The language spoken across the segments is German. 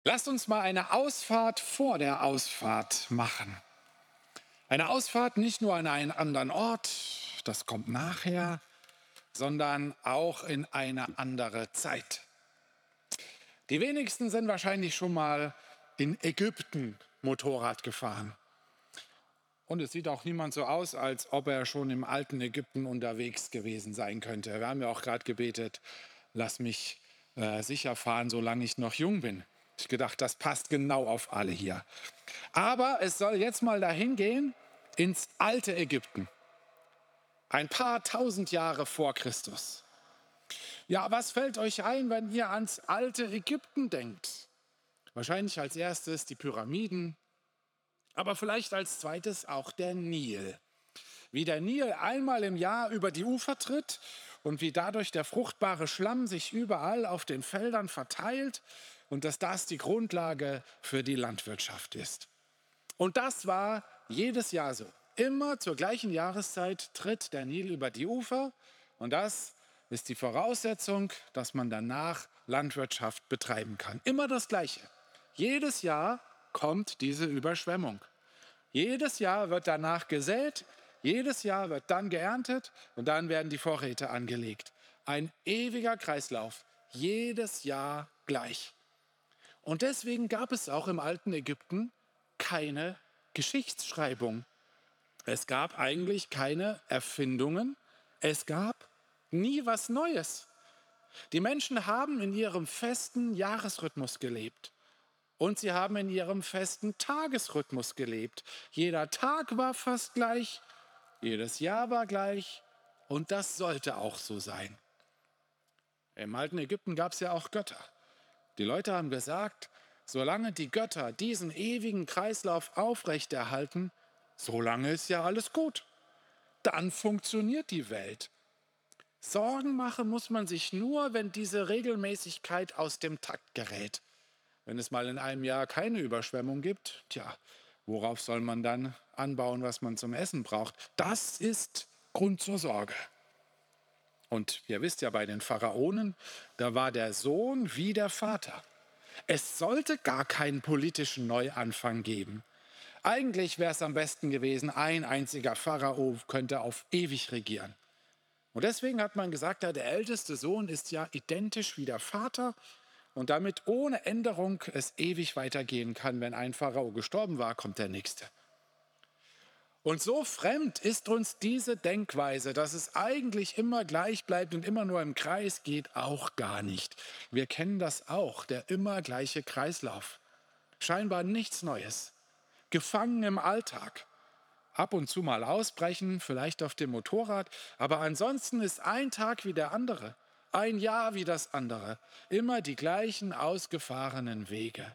Lasst uns mal eine Ausfahrt vor der Ausfahrt machen. Eine Ausfahrt nicht nur an einen anderen Ort, das kommt nachher, sondern auch in eine andere Zeit. Die wenigsten sind wahrscheinlich schon mal in Ägypten Motorrad gefahren. Und es sieht auch niemand so aus, als ob er schon im alten Ägypten unterwegs gewesen sein könnte. Wir haben ja auch gerade gebetet, lass mich sicher fahren, solange ich noch jung bin. Ich gedacht, das passt genau auf alle hier. Aber es soll jetzt mal dahin gehen ins alte Ägypten. Ein paar tausend Jahre vor Christus. Ja, was fällt euch ein, wenn ihr ans alte Ägypten denkt? Wahrscheinlich als erstes die Pyramiden, aber vielleicht als zweites auch der Nil. Wie der Nil einmal im Jahr über die Ufer tritt und wie dadurch der fruchtbare Schlamm sich überall auf den Feldern verteilt und dass das die Grundlage für die Landwirtschaft ist. Und das war jedes Jahr so. Immer zur gleichen Jahreszeit tritt der Nil über die Ufer und das ist die Voraussetzung, dass man danach Landwirtschaft betreiben kann. Immer das Gleiche. Jedes Jahr kommt diese Überschwemmung. Jedes Jahr wird danach gesät, jedes Jahr wird dann geerntet und dann werden die Vorräte angelegt. Ein ewiger Kreislauf, jedes Jahr gleich. Und deswegen gab es auch im alten Ägypten keine Geschichtsschreibung. Es gab eigentlich keine Erfindungen. Es gab nie was Neues. Die Menschen haben in ihrem festen Jahresrhythmus gelebt. Und sie haben in ihrem festen Tagesrhythmus gelebt. Jeder Tag war fast gleich, jedes Jahr war gleich und das sollte auch so sein. Im alten Ägypten gab es ja auch Götter. Die Leute haben gesagt, solange die Götter diesen ewigen Kreislauf aufrechterhalten, solange ist ja alles gut. Dann funktioniert die Welt. Sorgen machen muss man sich nur, wenn diese Regelmäßigkeit aus dem Takt gerät. Wenn es mal in einem Jahr keine Überschwemmung gibt, tja, worauf soll man dann anbauen, was man zum Essen braucht? Das ist Grund zur Sorge. Und ihr wisst ja, bei den Pharaonen, da war der Sohn wie der Vater. Es sollte gar keinen politischen Neuanfang geben. Eigentlich wäre es am besten gewesen, ein einziger Pharao könnte auf ewig regieren. Und deswegen hat man gesagt, ja, der älteste Sohn ist ja identisch wie der Vater und damit ohne Änderung es ewig weitergehen kann. Wenn ein Pharao gestorben war, kommt der nächste. Und so fremd ist uns diese Denkweise, dass es eigentlich immer gleich bleibt und immer nur im Kreis geht, auch gar nicht. Wir kennen das auch, der immer gleiche Kreislauf. Scheinbar nichts Neues. Gefangen im Alltag. Ab und zu mal ausbrechen, vielleicht auf dem Motorrad, aber ansonsten ist ein Tag wie der andere, ein Jahr wie das andere, immer die gleichen ausgefahrenen Wege.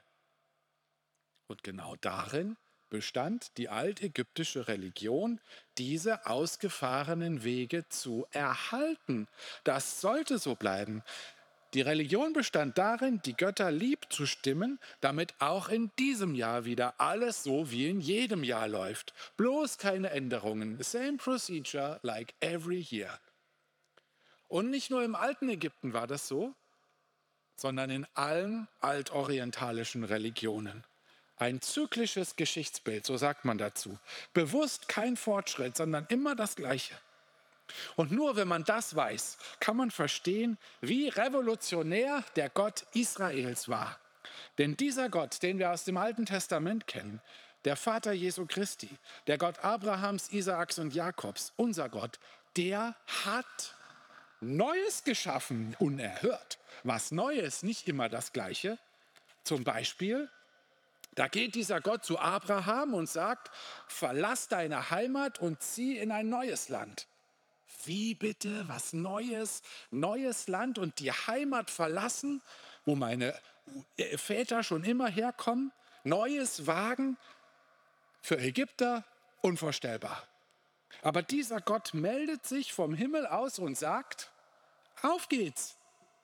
Und genau darin bestand die altägyptische Religion, diese ausgefahrenen Wege zu erhalten. Das sollte so bleiben. Die Religion bestand darin, die Götter lieb zu stimmen, damit auch in diesem Jahr wieder alles so wie in jedem Jahr läuft. Bloß keine Änderungen. Same procedure like every year. Und nicht nur im alten Ägypten war das so, sondern in allen altorientalischen Religionen. Ein zyklisches Geschichtsbild, so sagt man dazu. Bewusst kein Fortschritt, sondern immer das Gleiche. Und nur wenn man das weiß, kann man verstehen, wie revolutionär der Gott Israels war. Denn dieser Gott, den wir aus dem Alten Testament kennen, der Vater Jesu Christi, der Gott Abrahams, Isaaks und Jakobs, unser Gott, der hat Neues geschaffen, unerhört. Was Neues, nicht immer das Gleiche. Zum Beispiel, da geht dieser Gott zu Abraham und sagt, verlass deine Heimat und zieh in ein neues Land. Wie bitte, was Neues, neues Land und die Heimat verlassen, wo meine Väter schon immer herkommen? Neues Wagen für Ägypter, unvorstellbar. Aber dieser Gott meldet sich vom Himmel aus und sagt, auf geht's.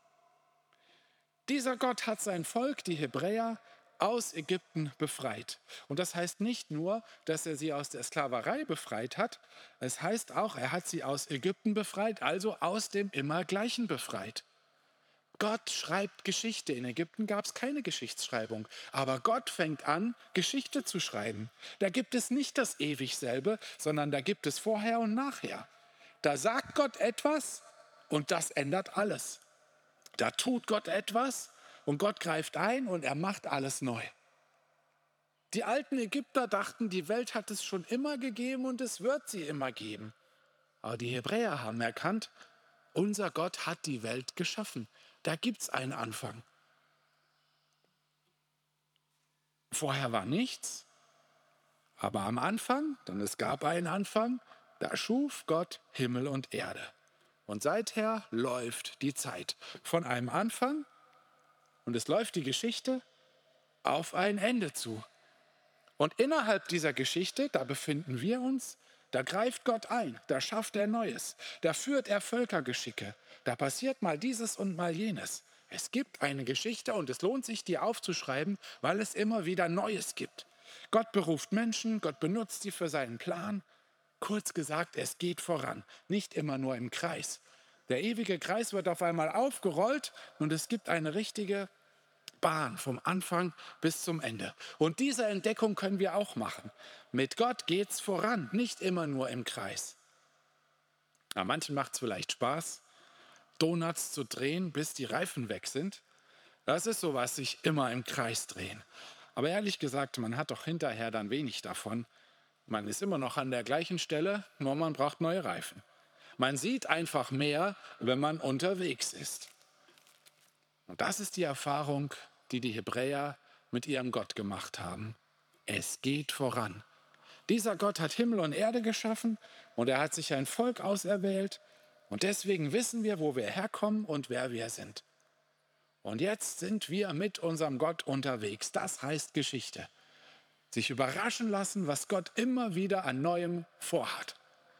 Dieser Gott hat sein Volk, die Hebräer, aus Ägypten befreit. Und das heißt nicht nur, dass er sie aus der Sklaverei befreit hat, es heißt auch, er hat sie aus Ägypten befreit, also aus dem Immergleichen befreit. Gott schreibt Geschichte. In Ägypten gab es keine Geschichtsschreibung. Aber Gott fängt an, Geschichte zu schreiben. Da gibt es nicht das ewig selbe, sondern da gibt es vorher und nachher. Da sagt Gott etwas und das ändert alles. Da tut Gott etwas und Gott greift ein und er macht alles neu. Die alten Ägypter dachten, die Welt hat es schon immer gegeben und es wird sie immer geben. Aber die Hebräer haben erkannt, unser Gott hat die Welt geschaffen. Da gibt es einen Anfang. Vorher war nichts, aber am Anfang, denn es gab einen Anfang, da schuf Gott Himmel und Erde. Und seither läuft die Zeit von einem Anfang und es läuft die Geschichte auf ein Ende zu. Und innerhalb dieser Geschichte, da befinden wir uns, da greift Gott ein, da schafft er Neues, da führt er Völkergeschicke, da passiert mal dieses und mal jenes. Es gibt eine Geschichte und es lohnt sich, die aufzuschreiben, weil es immer wieder Neues gibt. Gott beruft Menschen, Gott benutzt sie für seinen Plan. Kurz gesagt, es geht voran, nicht immer nur im Kreis. Der ewige Kreis wird auf einmal aufgerollt und es gibt eine richtige Bahn vom Anfang bis zum Ende. Und diese Entdeckung können wir auch machen. Mit Gott geht's voran, nicht immer nur im Kreis. Ja, manchen macht es vielleicht Spaß, Donuts zu drehen, bis die Reifen weg sind. Das ist sowas, sich immer im Kreis drehen. Aber ehrlich gesagt, man hat doch hinterher dann wenig davon. Man ist immer noch an der gleichen Stelle, nur man braucht neue Reifen. Man sieht einfach mehr, wenn man unterwegs ist. Und das ist die Erfahrung, die die Hebräer mit ihrem Gott gemacht haben. Es geht voran. Dieser Gott hat Himmel und Erde geschaffen und er hat sich ein Volk auserwählt. Und deswegen wissen wir, wo wir herkommen und wer wir sind. Und jetzt sind wir mit unserem Gott unterwegs. Das heißt Geschichte. Sich überraschen lassen, was Gott immer wieder an Neuem vorhat.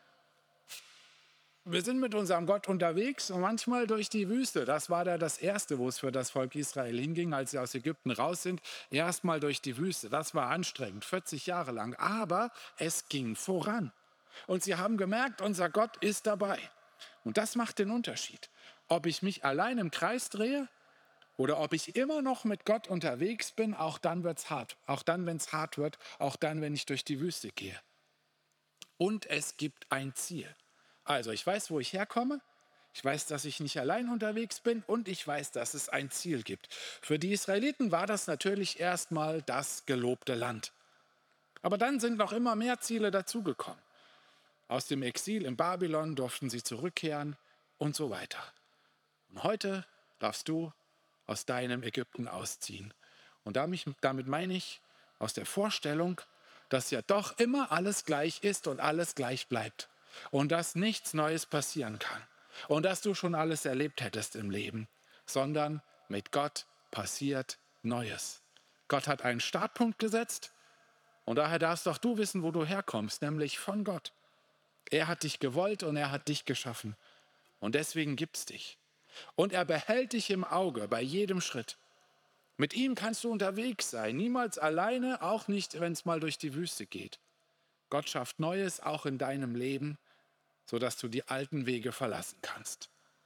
Wir sind mit unserem Gott unterwegs und manchmal durch die Wüste. Das war da das Erste, wo es für das Volk Israel hinging, als sie aus Ägypten raus sind. Erstmal durch die Wüste. Das war anstrengend, 40 Jahre lang. Aber es ging voran. Und sie haben gemerkt, unser Gott ist dabei. Und das macht den Unterschied. Ob ich mich allein im Kreis drehe oder ob ich immer noch mit Gott unterwegs bin, auch dann wird es hart. Auch dann, wenn es hart wird, auch dann, wenn ich durch die Wüste gehe. Und es gibt ein Ziel. Also ich weiß, wo ich herkomme, ich weiß, dass ich nicht allein unterwegs bin und ich weiß, dass es ein Ziel gibt. Für die Israeliten war das natürlich erstmal das gelobte Land. Aber dann sind noch immer mehr Ziele dazugekommen. Aus dem Exil in Babylon durften sie zurückkehren und so weiter. Und heute darfst du aus deinem Ägypten ausziehen. Und damit meine ich aus der Vorstellung, dass ja doch immer alles gleich ist und alles gleich bleibt. Und dass nichts Neues passieren kann. Und dass du schon alles erlebt hättest im Leben. Sondern mit Gott passiert Neues. Gott hat einen Startpunkt gesetzt. Und daher darfst auch du wissen, wo du herkommst, nämlich von Gott. Er hat dich gewollt und er hat dich geschaffen. Und deswegen gibt's dich. Und er behält dich im Auge bei jedem Schritt. Mit ihm kannst du unterwegs sein, niemals alleine, auch nicht, wenn es mal durch die Wüste geht. Gott schafft Neues auch in deinem Leben, sodass du die alten Wege verlassen kannst.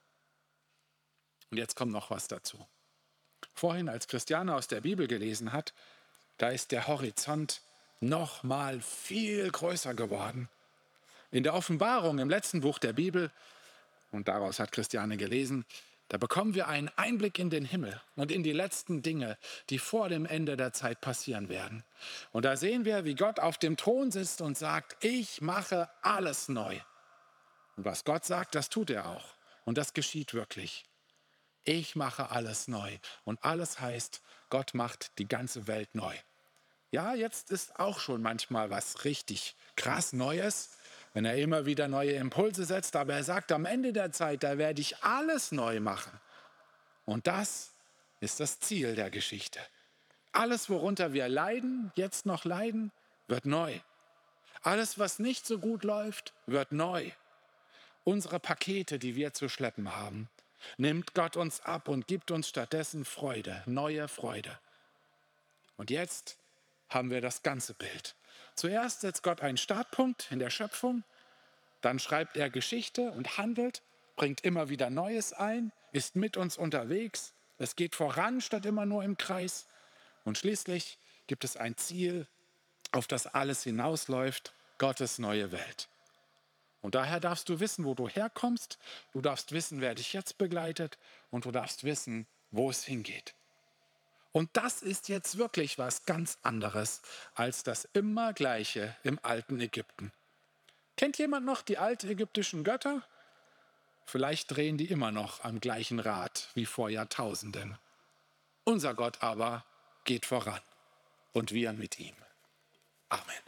Und jetzt kommt noch was dazu. Vorhin, als Christiane aus der Bibel gelesen hat, da ist der Horizont noch mal viel größer geworden. In der Offenbarung, im letzten Buch der Bibel, und daraus hat Christiane gelesen, da bekommen wir einen Einblick in den Himmel und in die letzten Dinge, die vor dem Ende der Zeit passieren werden. Und da sehen wir, wie Gott auf dem Thron sitzt und sagt, ich mache alles neu. Und was Gott sagt, das tut er auch. Und das geschieht wirklich. Ich mache alles neu. Und alles heißt, Gott macht die ganze Welt neu. Ja, jetzt ist auch schon manchmal was richtig krass Neues, wenn er immer wieder neue Impulse setzt. Aber er sagt, am Ende der Zeit, da werde ich alles neu machen. Und das ist das Ziel der Geschichte. Alles, worunter wir leiden, jetzt noch leiden, wird neu. Alles, was nicht so gut läuft, wird neu. Unsere Pakete, die wir zu schleppen haben, nimmt Gott uns ab und gibt uns stattdessen Freude, neue Freude. Und jetzt haben wir das ganze Bild. Zuerst setzt Gott einen Startpunkt in der Schöpfung, dann schreibt er Geschichte und handelt, bringt immer wieder Neues ein ist mit uns unterwegs. Es geht voran, statt immer nur im Kreis. Und schließlich gibt es ein Ziel, auf das alles hinausläuft, Gottes neue Welt. Und daher darfst du wissen, wo du herkommst, du darfst wissen, wer dich jetzt begleitet und du darfst wissen, wo es hingeht. Und das ist jetzt wirklich was ganz anderes als das immer Gleiche im alten Ägypten. Kennt jemand noch die altägyptischen Götter? Vielleicht drehen die immer noch am gleichen Rad wie vor Jahrtausenden. Unser Gott aber geht voran und wir mit ihm. Amen.